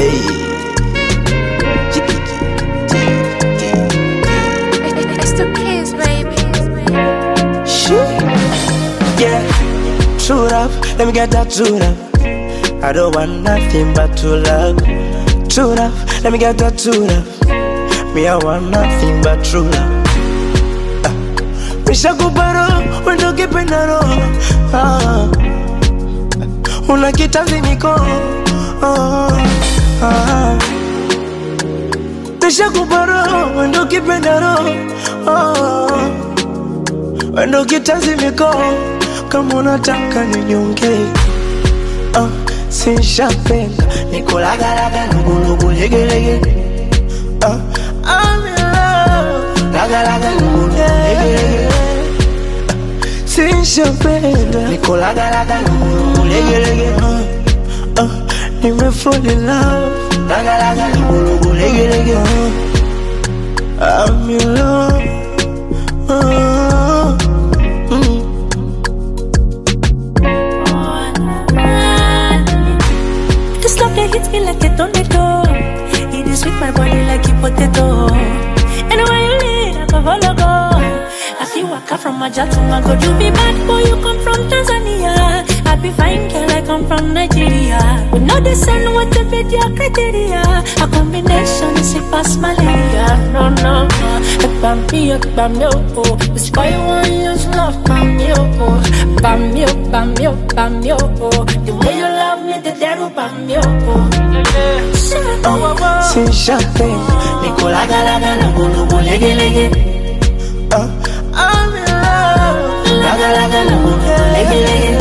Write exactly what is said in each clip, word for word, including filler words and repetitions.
Hey. It's the kids, baby. Shit. Yeah. True love, let me get that true love. I don't want nothing but true love. True love, let me get that true love. Me, I want nothing but true love. Uh. Misha kuparo, wendo kipendaro. Ah. Una kitanzi niko. Ah. Ah. Misha kuparo, wendo kipendaro. Ah. Wendo kitanzi niko. Kama unataka ninyonge. Ah. Sinshapenda nikolagalaga lugulugu legelege. Ah. I'm in love. Laga laga lugulugu legelege. Sinshapenda nikolaga laga lugulugu legelege. Ah. Ah. Nime fall in love. Laga laga lugulugu legelege. Ah. I'm in love. Ah. Mm. This love that hits me like a tornado. It is sweet my body like a potato. Anywhere you lead, I can follow go. I feel waka from my jar to my god. You be bad boy, you come from Tanzania. I be fine girl, I come from Nigeria. We know the sun, what to be their criteria. A combination is a pass malaria. No, no, no. Bam me up, bam me up, oh. This boy want use love, bam me up, oh. Bam me up, bam me up, bam me up, oh. The way you love me, the devil bam me up, oh. Sinshapenda nikolaga laga lugulugu legelege. Ah. I'm in love. Laga laga lugulugu legelege.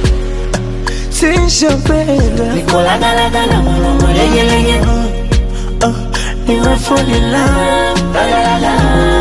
Sinshapenda nikolaga laga lugulugu legelege. Ah. Nime fall in love. Laga laga lugulugu